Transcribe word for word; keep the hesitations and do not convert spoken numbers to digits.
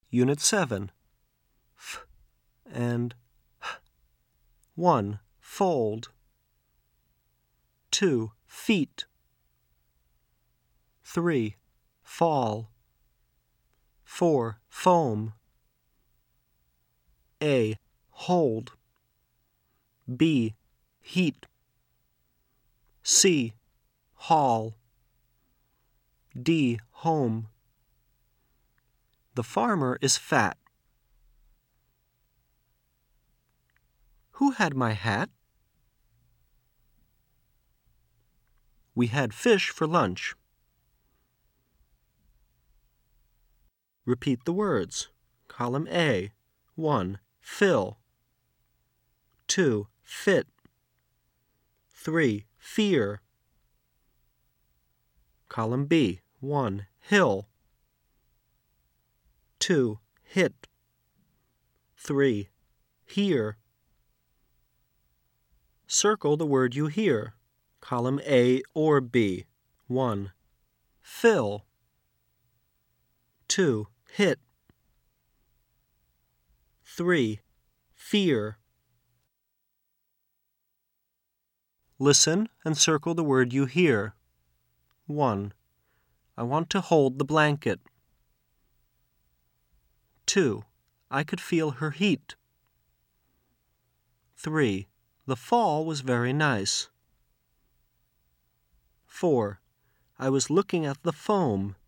Unit seven. F and H. one. Fold. two. Feet. three. Fall. four. Foam. A. Hold. B. Heat. C. Haul. D. Home. The farmer is fat. Who had my hat? We had fish for lunch. Repeat the words. Column A. one. Fill. two. Fit. three. Fear. Column B. one. Hill. two. Hit. three. Hear. Circle the word you hear. Column A or B. one. Fill. two. Hit. three. Fear. Listen and circle the word you hear. one. I want to hold the blanket. two. I could feel her heat. three. The fall was very nice. four. I was looking at the foam.